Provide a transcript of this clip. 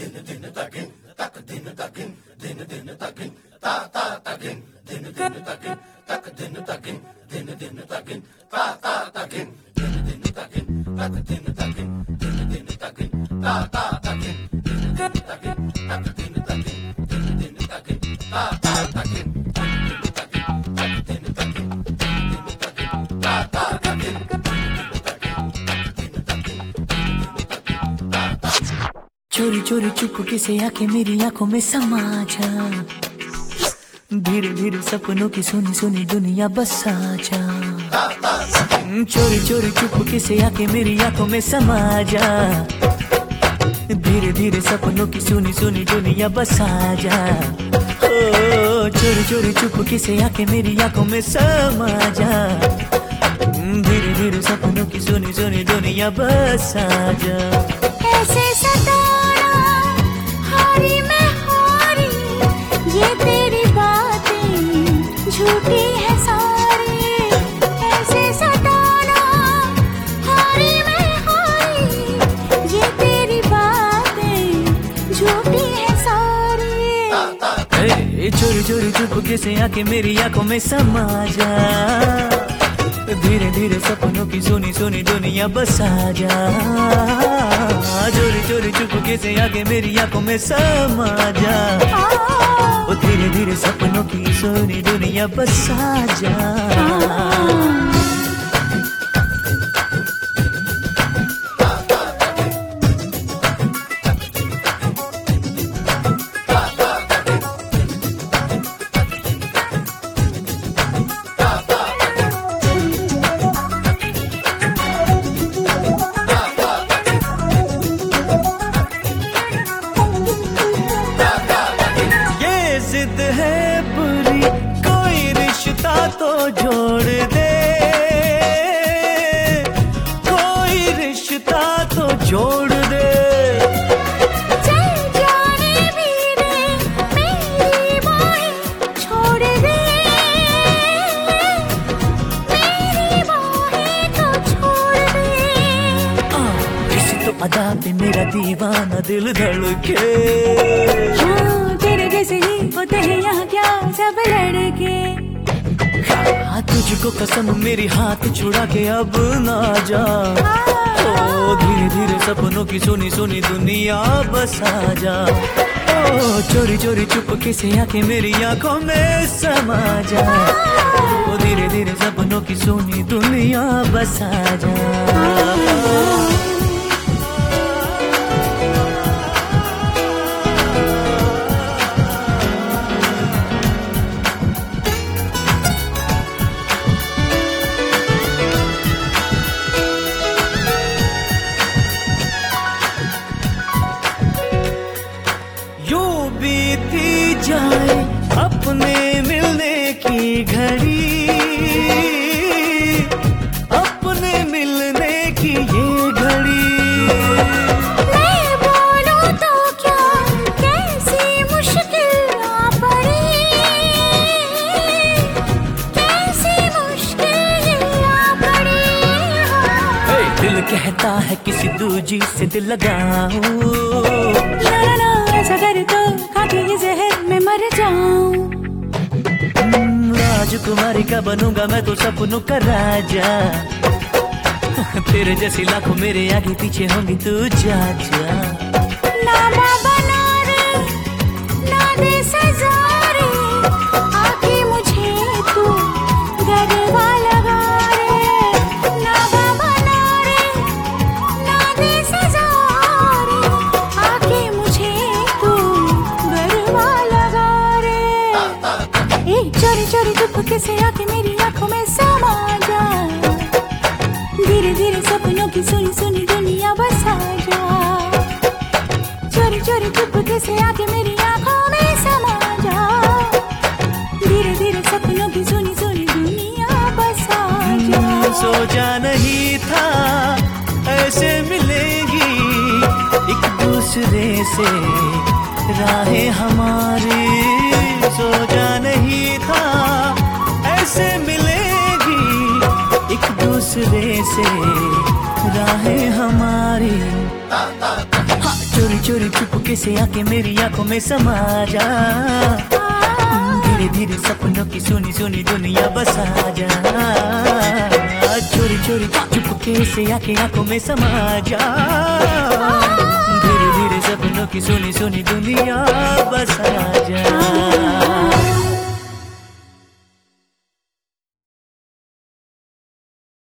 चोरी चोरी चुपके से आके मेरी आंखों में समा जा, धीरे धीरे सपनों की सुनी सुनी दुनिया बसा जा। चोरी चोरी चुपके से आके मेरी आंखों में समा जा, धीरे धीरे सपनों की सुनी सुनी दुनिया बसा जा। ओ चोरी चोरी चुपके से आके मेरी आंखों में समा जा, धीरे धीरे सपनों की सुनी सुनी दुनिया बसा जा। ऐसे सताना हारी मैं हारी, ये तेरी बातें झूठी है सारी। ऐसे सताना हारी मैं हारी, ये तेरी बातें झूठी है सारी। चोरी चोरी चुपके से आके मेरी आंखों में समा जा, धीरे धीरे सपनों की सुनी सुनी दुनिया बसा जा। चोरी चोरी चुपके से आके मेरी आंखों में समा जा, धीरे धीरे सपनों की सुनी दुनिया बसा जा। जिद है बुरी कोई रिश्ता तो जोड़ दे, कोई रिश्ता तो जोड़ दे। चल जाने भी दे मेरी बाहें छोड़ दे, मेरी बाहें तो छोड़ दे। किसी तो अदा पे मेरा दीवाना दिल धड़के, तेरे जैसे ही होते हैं यहाँ क्या सब लड़के। तुझको कसम मेरी हाथ छुड़ा के अब ना जा, ओ धीरे धीरे सपनों की सुनी सुनी दुनिया बसा जा। ओ चोरी चोरी चुपके से आके मेरी आंखों में समा जा, ओ धीरे धीरे सपनों की सुनी दुनिया बसा जा। बीती जाए अपने मिलने की घड़ी, अपने मिलने की ये घड़ी। मैं बोलूं तो क्या कैसी मुश्किल आ पड़ी, कैसी मुश्किल आ पड़ी। दिल कहता है किसी दूजी से दिल लगाऊं, अगर तो खाके ये जहर में मर जाऊं। राजकुमारी का बनूंगा मैं तो सपनों का राजा, तेरे जैसी लाखों मेरे आगे पीछे होंगी तू जा जा। ना बना रे ना दे सजा रे, आके मुझे तू गरबा लगा रे। ना बना रे ना दे सजा रे, आके मुझे तू गरबा लगा रे। चोरी चोरी चुपके से आके मेरी आंखों में समा जा, धीरे धीरे सपनों की सुनी सुनी दुनिया बसा जा। चोरी चोरी चुपके से आके मेरी आंखों में समा जा, धीरे धीरे सपनों की सुनी सुनी दुनिया बसा जा। सोचा नहीं था ऐसे मिलेगी एक दूसरे से राहें हमारी, सोचा नहीं था ऐसे मिलेगी एक दूसरे से राहें हमारी। चोरी चोरी चोरी चुपके से आके मेरी आंखों में समा जा, धीरे धीरे सपनों की सुनी सुनी दुनिया बसा जा। चोरी चोरी चुपके से आके आंखों में समा जा, धीरे धीरे सपनों की सुनी सुनी दुनिया बसा जा।